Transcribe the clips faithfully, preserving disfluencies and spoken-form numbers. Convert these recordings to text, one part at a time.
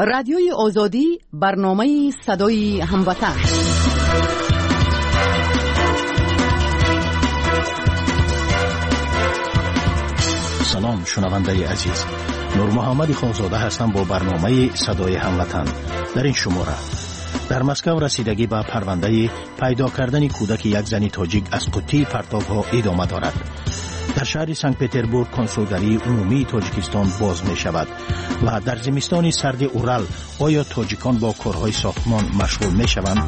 رادیوی آزادی، برنامه صدای هموطن. سلام شنونده عزیز، نور محمد خانزاده هستم با برنامه صدای هموطن. در این شماره در مسکو رسیدگی به پرونده پیدا کردن کودک یک زن تاجیک از قطی پرتاب‌ها ادامه دارد. در شهر سنت پترزبورگ کنسولگری عمومی تاجیکستان باز می شود و در زمستان سرد اورال آیا تاجیکان با کارهای ساختمان مشغول می شوند؟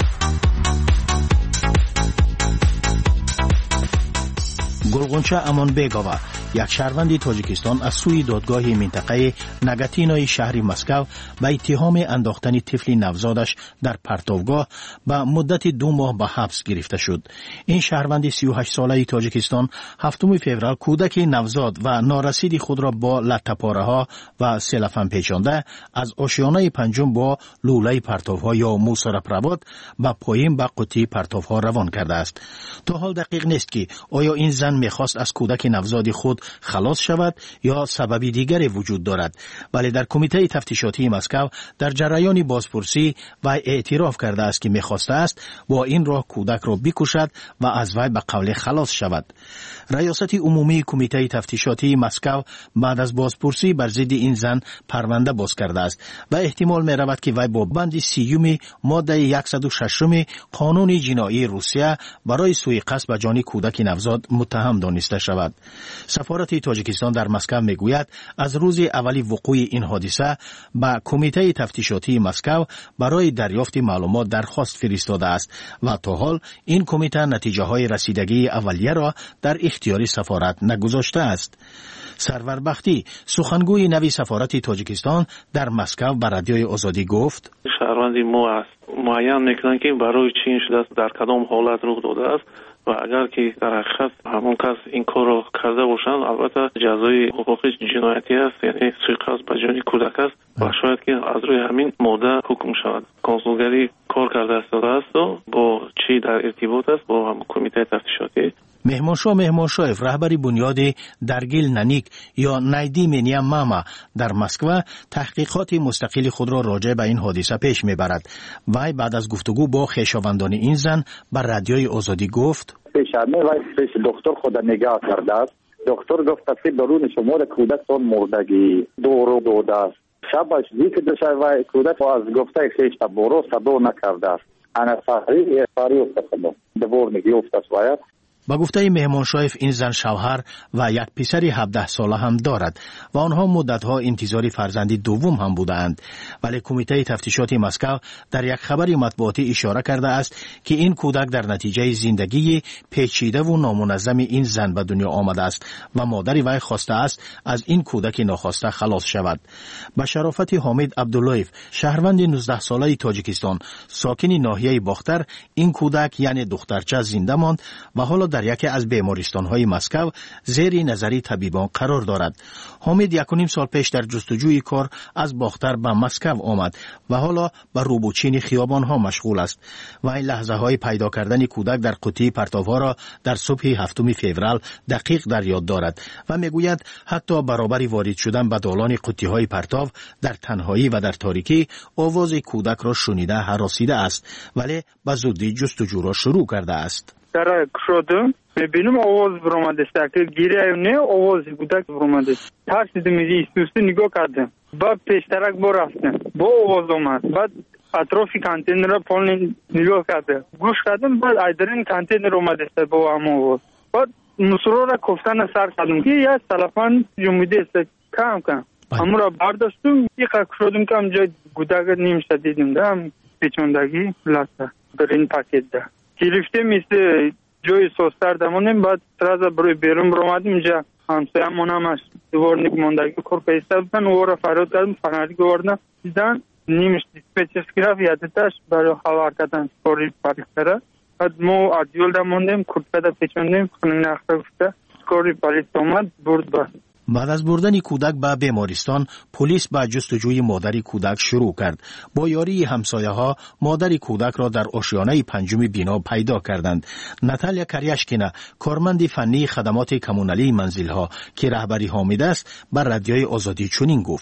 گلغنچه امان بیگاوا، یک شهروند تاجیکستان از سوی دادگاه منطقه نگاتینوی شهر مسکو به اتهام انداختن طفل نوزادش در پرتابگاه به مدت دو ماه به حبس گرفته شد. این شهروند سی و هشت ساله تاجیکستان هفتم فوریه کودک نوزاد و نارسید خود را با لطه‌پاره ها و سلفن پیچانده از آشیانه پنجم با لوله پرتابها یا موسراپرواد به پایین به قطی پرتابها روان کرده است. تا حال دقیق نیست که آیا این زن میخواست از کودک نوزاد خود خلاص شود یا سببی دیگری وجود دارد، ولی در کمیته تفتیشاتی مسکو در جریان بازپرسی و اعتراف کرده است که میخواسته است با این راه کودک را بکشد و از وی به قول خلاص شود. ریاست عمومی کمیته تفتیشاتی مسکو بعد از بازپرسی بر ضد این زن پرونده باز کرده است و احتمال می رود که وی با بند سیوم ماده صد و شش قانون جنایی روسیه برای سوء قصد به جان کودک نوزاد متهم دانسته شود. سفارت تاجیکستان در مسکو میگوید از روز اولی وقوع این حادثه به کمیته تفتیشاتی مسکو برای دریافت معلومات درخواست فرستاده است و تا حال این کمیته نتیجه های رسیدگی اولیه را در اختیار سفارت نگذاشته است. سرور بختی، سخنگوی نوی سفارت تاجیکستان در مسکو به رادیوی آزادی گفت: شهروندی ما است معین میکنن که برای چی این شده است، در کدام حالت رخ داده است و اگر که در حقیقت همون کس این کار رو کرده باشند البته جزای حقوقی جنایتی است، یعنی سوء قصد به جان کودک است و شاید که از روی همین ماده حکم شود. کنسولگری کار کرده است و با چی در ارتباط است با هم کمیته تفتیشاتی. مهمانشاه مهمانشاهف رهبری بنیاد درگیل ننیک یا نایدی منیا ماما در مسکو تحقیقات مستقل خود را راجع به این حادثه پیش میبرد. وی بعد از گفتگو با خویشاوندان این زن بر رادیوی آزادی گفت: پیشانه وی پیش دکتر خود نگاه کرده است. دکتر گفت که درون شمار کودک تون مردگی دورو داده است. شبش دیگه دشه وی کودک از گفته خیش تا برو صدو نکرده است. انا فاری فاری افتاد دبور نگی افتاد وی. با گفته مهمانشاهف این زن شوهر و یک پسر هفده ساله هم دارد و آنها مدتها انتظار فرزندی دوم هم بودند، ولی کمیته تفتیشات مسکو در یک خبر مطبوعاتی اشاره کرده است که این کودک در نتیجه زندگی پیچیده و نامنظم این زن به دنیا آمده است و مادر وی خواسته است از این کودک ناخواسته خلاص شود. با شرافت حامد عبداللهیف، شهروند نوزده ساله تاجیکستان ساکن ناحیه باختر، این کودک یعنی دخترچه زنده ماند و حالا در یکی از بیمارستان‌های مسکو زیر نظر طبیبان قرار دارد. حامد یک و نیم سال پیش در جستجوی کار از باختر به مسکو آمد و حالا به روبوچین خیابان‌ها مشغول است و این لحظه‌های پیدا کردن کودک در قطی پرتاب‌ها را در صبح هفتم فوریه دقیق در یاد دارد و میگوید حتی برابر وارد شدن به دالان قطی‌های پرتاب در تنهایی و در تاریکی آواز کودک را شنیده هراسیده است، ولی به زودی جستجو را شروع کرده است. در کشودم ببینم آواز برآمده است که گیره نه آواز کودک برآمده است. ترسیدم ایستوستی نگاه کردم. بعد پیشترک با رفتم با آواز آمد. بعد اطراف کانتینر را پایین نگاه کردم. گوش کردم بعد ایدرین کانتینر آمده است با هم آواز. بعد مسرور را کفتن سر کردم که یک تلفن جمعیده است کم کم. همون را برداشتم یک کشودم که همجا کودک نیمشده دیدم دم پیچوندگی لسته در این پاکت ده. گرفته مثل جای سوستر دمانیم بعد ترازه بروی بیرون برامدیم اینجا همسایه همون هم هست دوار نک ماندگی کور پیسته بودن او را فراد کردم فنری گوردن دیدن نیمش دیسپیچرس گرفت یادتش برای خبر کردن سپوری پاریختره بعد ما عدیول دماندیم کرد پیچوندیم خونین اخته گفته سپوری پاریخت آمد برد بست. بعد از بردن کودک به بیمارستان، پلیس با جستجوی مادر کودک شروع کرد. با یاری همسایه ها مادر کودک را در آشیانه پنجم بنا پیدا کردند. ناتالیا کریاشکینا، کارمند فنی خدمات کمونالی منزل ها که رهبری حامد است، بر رادیوی آزادی چنین گفت: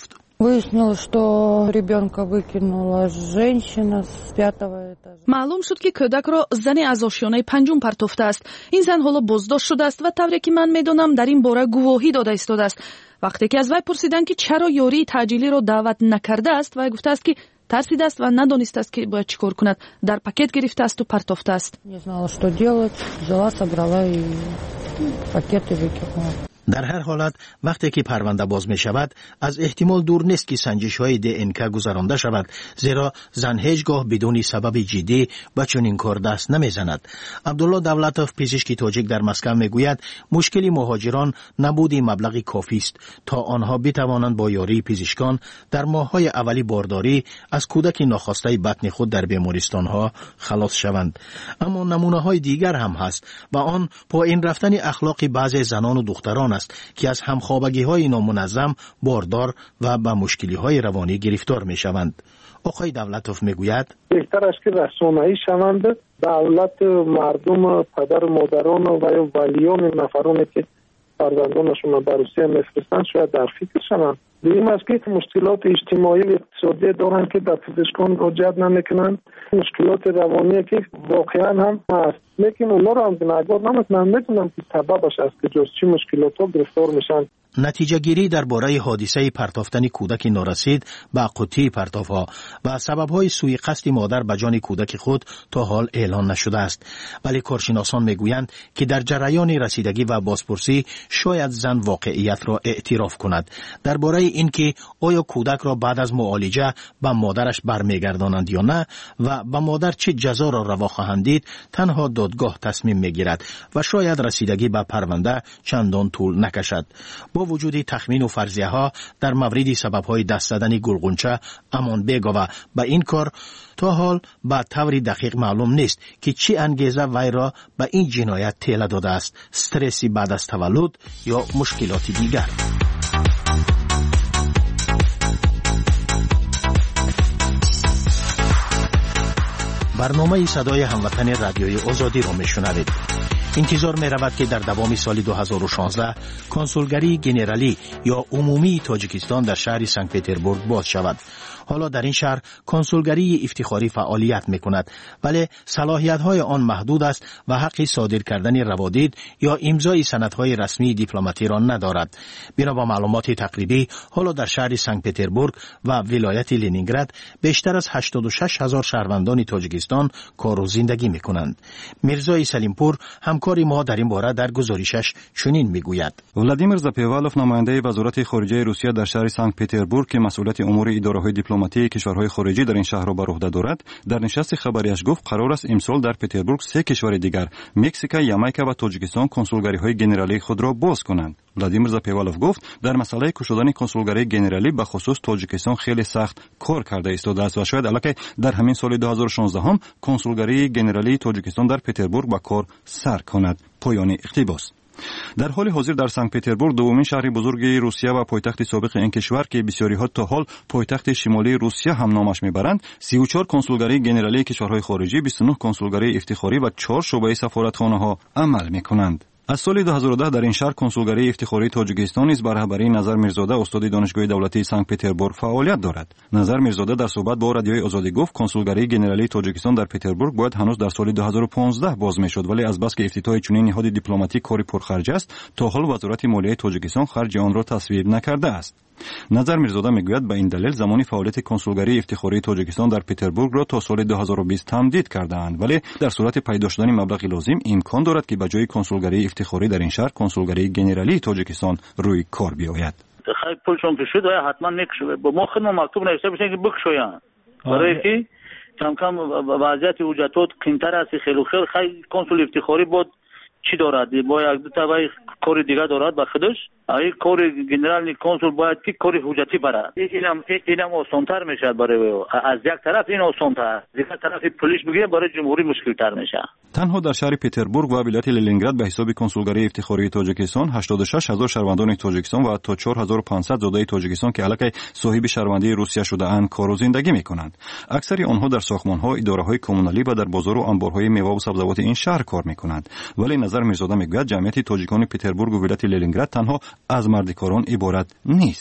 Выяснилось, что ребенка выкинула женщина с пятого этажа. معلوم شد که کودک را زنی از آشیانه پنجم پرتافته است. این زن حالا بازداشت شده است و طوری که من میدونم در این باره گواهی داده ایستاده است. وقتی که از وی پرسیدند که چرا یاری تعجیلی را دعوت نکرده است، وی گفته است که ترسیده است و ندانسته است که باید چیکار کند. در پاکت گرفته است و پرتافته است. Не знала, что делать. Взяла, собрала и пакеты выкинула. در هر حالت وقتی که پرونده باز می شود از احتمال دور نیست که سنجش های دی ان که گذرانده شود، زیرا زن هیچگاه بدون سبب جدی به چنین کار دست نمی زند. عبدالله دولتوف پزشک تاجیک در مسکو می گوید مشکل مهاجران نبودی مبلغ کافی است تا آنها بتوانند با یاری پزشکان در ماه‌های اولی بارداری از کودک ناخواسته بطن خود در بیمارستان ها خلاص شوند. اما نمونه های دیگر هم هست و آن پایین رفتن اخلاق بعضی زنان و دختران است که از همخوابگی های نامنظم باردار و به مشکلی های روانی گرفتار می شوند. آقای دولتوف می گوید بهتر است که رسانه‌ای شوند، دولت، مردم، پدر و مادران و یا ولیان نفرانی که فرزندانشون به روسیه میفرستند شاید در فکر شوند. دیدیم است که مشکلات اجتماعی و اقتصادی دارند که به پزشکان رجوع نمیکنند، مشکلات روانی که واقعا هم هست، لیکن اونا رو هم نگاه نمیکنند. میتونم که سببش است که جز چی مشکلات ها گرفتار میشن. نتیجه گیری درباره حادثه پرتافتن کودک نارسید به قوطی پرتافها و سبب‌های سوء قصد مادر به جان کودک خود تا حال اعلان نشده است، ولی کارشناسان میگویند که در جریان رسیدگی و بازپرسی شاید زن واقعیت را اعتراف کند. درباره اینکه آیا کودک را بعد از معالجه به مادرش برمیگردانند یا نه و به مادر چه جزا را روا خواهند دید، تنها دادگاه تصمیم میگیرد و شاید رسیدگی به پرونده چندان طول نکشد. با وجود تخمین و فرضیه ها در مورد سبب های دست زدن گلغنچه امان بیگا به این کار تا حال به طور دقیق معلوم نیست که چی انگیزه وی را به این جنایت تیله داده است، استرسی بعد از تولد یا مشکلات دیگر. برنامه صدای هموطن رادیوی آزادی را میشنوید. انتظار می رود که در دوام سال دو هزار و شانزده کنسولگری گنرالی یا عمومی تاجیکستان در شهر سنت پترزبورگ باز شود. حالا در این شهر کنسولگری افتخاری فعالیت می کند، ولی صلاحیت های آن محدود است و حق صادر کردن روادید یا امضای سندهای رسمی دیپلماتی را ندارد. بنا به معلومات تقریبی حالا در شهر سنت پترزبورگ و ولایت لنینگراد بیشتر از هشتاد و شش هزار شهروندان تاجیکستان کار و زندگی می کنند. میرزای سلیمپور همکار ما در این باره در گزارشش چنین میگوید. ولادیمیر زاپیوالوف نماینده وزارت خارجه روسیه در شهر سنت پترزبورگ که مسئولیت امور اداره‌های دیپلماتی کشورهای خارجی در این شهر را بر عهده دارد، در نشست خبریش گفت قرار است امسال در پترزبورگ سه کشور دیگر مکزیک، یامایکا و تاجیکستان کنسولگری‌های گنرالی خود را باز کنند. ولادیمیر زاپیوالوف گفت در مسئله گشودن کنسولگری گنرالی به خصوص تاجیکستان خیلی سخت کار کرده ایستاده است و شاید البته در همین سال دو هزار و شانزده هم کنسولگری گنرالی تاجیکستان در پترزبورگ به کار سر کند. پایان اقتباس. در حال حاضر در سنت پترزبورگ دومین شهر بزرگ روسیه و پایتخت سابق این کشور که بسیاری ها تا حال پایتخت شمالی روسیه هم نامش میبرند، سی و چهار کنسولگری گنرالی کشورهای خارجی، بیست و نه کنسولگری افتخاری و چهار شعبه سفارتخانه ها عمل میکنند. از سال دو هزار و ده در این شهر کنسولگری افتخاری تاجیکستان نیز بر رهبری نظر میرزاده استاد دانشگاه دولتی سنت پترزبورگ فعالیت دارد. نظر میرزاده در صحبت با رادیوی آزادی گفت کنسولگری گنرالی تاجیکستان در پترزبورگ باید هنوز در سال دو هزار و پانزده باز میشد، ولی از بس که افتتاح چنین نهاد دیپلماتیک کاری پرخرج است تا حال وزارت مالیه تاجیکستان خرج آن را تصویب نکرده است. نظر میرزاده میگوید به این دلیل زمانی فعالیت کنسولگری افتخاری تاجیکستان در پترزبورگ را تا سال دو هزار و بیست تمدید کرده‌اند، ولی در صورت پیدا شدن مبلغ لازم امکان دارد که به جای کنسولگری افتخاری در این شهر کنسولگری گنرالی تاجیکستان روی کار بیاید. خیلی پولشون که شد و حتما میکشه. با ما خدمت مکتوب نوشته بشه که بکشوین برای که کم کم وضعیت وجودات کمتر است. خیلی خیلی خیلی کنسول افتخاری بود چی دارد؟ با یک دو تا کار دیگه دارد با خودش. ای کار گنرال کنسول باید که کار حجتی برد. اینم اینم آسان‌تر میشه برای او. از یک طرف این آسان‌تر، از یک طرف پلیس بگیره برای جمهوری مشکل‌تر میشه. تنها در شهر پترزبورگ و ولایت لنینگراد به حساب کنسولگری افتخاری تاجیکستان هشتاد و شش هزار شهروندان تاجیکستان و تا چهار هزار و پانصد زاده تاجیکستان که الکی صاحب شهروندی روسیه شده اند کار و زندگی میکنند. اکثر آنها در ساختمان‌ها، اداره‌های کمونالی و در بازار و انبارهای میوه و سبزیجات این شهر کار میکنند. ولی نظر میرزاده میگوید جمعیت تاجیکان پترزبورگ و ولایت لنینگراد تنها از مردکاران عبارت نیست.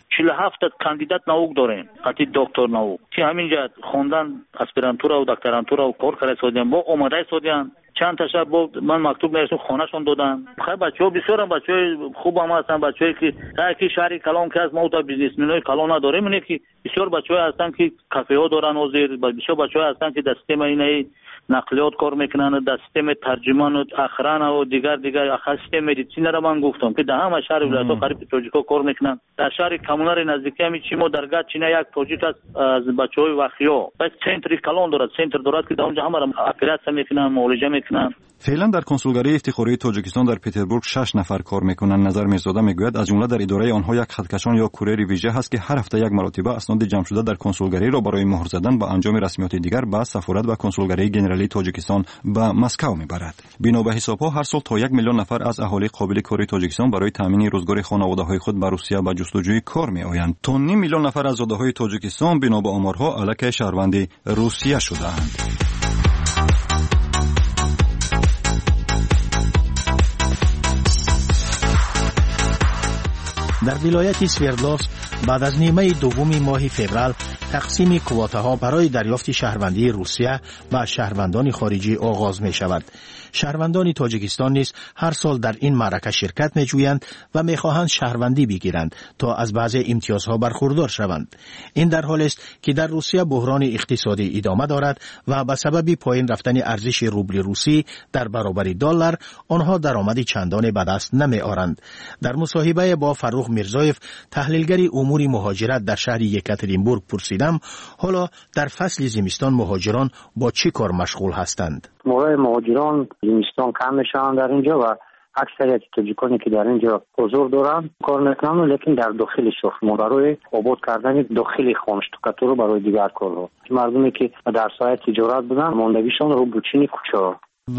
چهل و هفت کاندیدات نوک داریم قطعی دکتر نوک که همینجا خوندن اسپرانتورا و دکترانتورا و کار کرده سودیان با اومده سودیان چند تا شب بود من مکتوب نوشتم خونهشون دادم. خیلی بچه‌ها بسیار بچه‌های خوب هم هستن، بچه‌ای که که شهری کلان که از ما تا بیزنسمنای کلان نداریم، اینه که بسیار بچه‌ها هستن که کافه‌ها دارن و زیر بسیار بچه‌ها هستن که در سیستم اینه نقلیات کار میکنن، در سیستم ترجمان و اخران و دیگر دیگر اخر سیستم مدیسین را من گفتم که در همه شهر ولایت‌ها قریب توجیکا کار میکنن. در شهر کمونار نزدیکی همین چی ما درگاه چینه یک توجیک از بچه‌های وخیا بس سنتری کلان دارد، سنتر دارد که در اونجا همه را اپراسیون میکنن، معالجه میکنن. فعلا در کنسولگری افتخاری تاجیکستان در پتربورگ شش نفر کار میکنند. نظر میرزاده میگوید از جمله در اداره آنها یک خطکشان یا کوریر ویژه هست که هر هفته یک مرتبه اسناد جمع شده در کنسولگری را برای مهر زدن با انجام رسمیات دیگر به سفارت و کنسولگری ژنرالی تاجیکستان به مسکو میبرد. بنا به حسابها هر سال تا یک میلیون نفر از اهالی قابل کاری تاجیکستان برای تامین روزگار خانواده‌های خود به روسیه به جستجوی کار میآیند. تا نیم میلیون نفر از زاده‌های تاجیکستان بنا به آمارها الک شهروند روسیه شده‌اند. در ولایت سوردلوفسک بعد از نیمه دوم ماه فوریه تقسیم کوتاها برای دریافت شهروندی روسیه و شهروندان خارجی آغاز می شود. شهروندان تاجیکستان نیز هر سال در این معرکه شرکت می جویند و می خواهند شهروندی بگیرند تا از بعضی امتیازها برخوردار شوند. این در حالی است که در روسیه بحران اقتصادی ادامه دارد و به سبب پایین رفتن ارزش روبل روسی در برابر دلار آنها درآمدی چندانی به دست نمی آورند. در مصاحبه با فروخ میرزایف تحلیلگر امور مهاجرت در شهر یکاترینبورگ پرسیدم حالا در فصل زمستان مهاجران با چه کار مشغول هستند؟ موقع مهاجران زمستان کم میشن در اینجا و اکثریت تاجیکانی که در اینجا حضور دارن کار میکنن، لیکن در داخل شهر برای آباد کردن داخل خانشتوکاتور برای دیگر کارها مردمی که در سایه تجارت بودن ماندگیشان رو بچینی کوچه.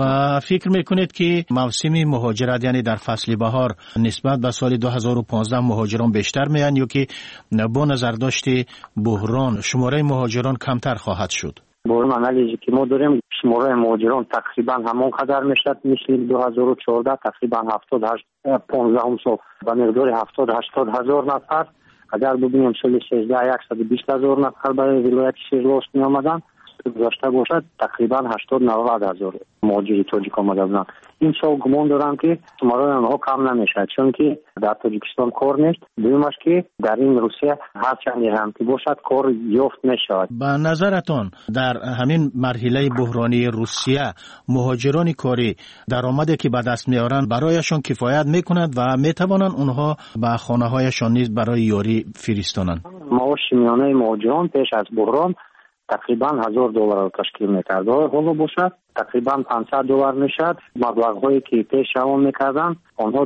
و فکر میکنید که موسم مهاجرت یعنی در فصل بهار نسبت به سال دو هزار و پانزده مهاجران بیشتر میان یا که با نظر داشت بحران شماره مهاجران کمتر خواهد شد؟ با این انالیزی که ما داریم شماره مهاجران تقریبا همان قدر میشد مثل دو هزار و چهارده تقریبا هفتاد و هشت پانزده سال به مقدار هفتاد هشتاد هزار نفر. اگر ببینیم سال سیزده صد و بیست هزار نفر برای ولایت سوردلوفسک می آمدن گذاشته باشد تقریبا هشتاد نود هزار مهاجری تاجیک آمده بودند. این سال گمان دارم که شماره آنها کم نمیشد چون که در تاجیکستان کار نیست. دومش که در این روسیه هر چندی هم که باشد کار یافت نشود. به نظرتان در همین مرحله بحرانی روسیه مهاجران کاری درآمدی که به دست میارند برایشان کفایت میکند و میتوانند اونها به خانه هایشان نیز برای یاری فرستانند؟ معاش میانه مهاجران پیش از بحران تقریبا هزار دلار را تشکیل میکرد. حالا باشد تقریبا پانصد دلار میشد. مبلغ‌هایی که پیش روان میکردن آنها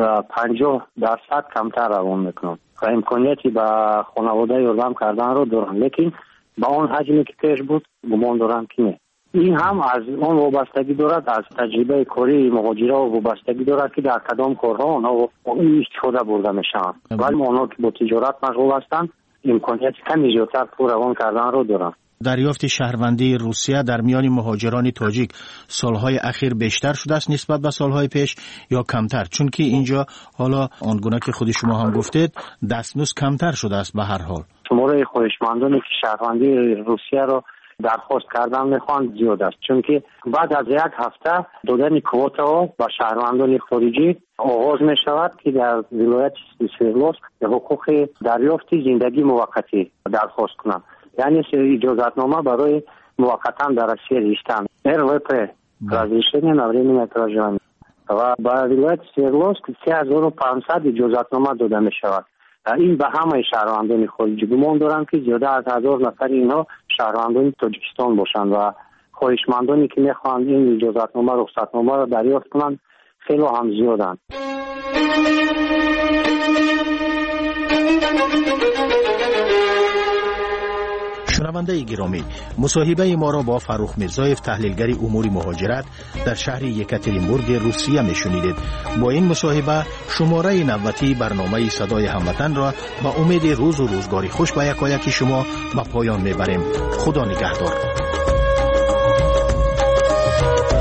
پنجاه درصد کمتر روان میکنند و امکانیتی به خانواده یاردم کردن را دارن، لیکن با آن حجمی که پیش بود گمان دارم که نه. این هم از آن وابستگی دارد، از تجربه کاری مهاجرا وابستگی دارد که در کدام کارها آنها استفاده برده میشن. ولی آنها که با تجارت مشغول هستند امکانیت کمی زیادتر پول روان کردن رو دارن. دریافت شهروندی روسیه در میان مهاجران تاجیک سالهای اخیر بیشتر شده است نسبت به سالهای پیش یا کمتر؟ چون که اینجا حالا آنگونه که خود شما هم گفتید دستمزد کمتر شده است. به هر حال شماره خواهشمندانی که شهروندی روسیه را درخواست کردن میخوان زیاد است، چون که بعد از یک هفته دادن کوتا با شهروندان خارجی آغاز می شود که در ولایت سوردلوفسک حقوق دریافت زندگی موقتی درخواست کنند، یعنی اجازتنامه برای موقتا در روسیه رشتن ار و پ разрешение на временное проживание و با ولایت سوردلوفسک سه هزار و پانصد اجازتنامه داده می شود. این به همه شهروندان خارجی گمان دارم که زیاده از هزار نفر اینها شهروندان تاجیکستان باشند و خواهشمندانی که میخواهند این اجازتنامه رخصتنامه را دریافت کنند خیلی هم زیادند. شنونده گرامی، مصاحبه ما را با فروخ میرزایف تحلیلگر امور مهاجرت در شهر یکاترینبورگ روسیه میشنیدید. با این مصاحبه شماره نوتی برنامه صدای هموطن را با امید روز و روزگاری خوش به یکایک شما به پایان میبریم. خدا نگهدار.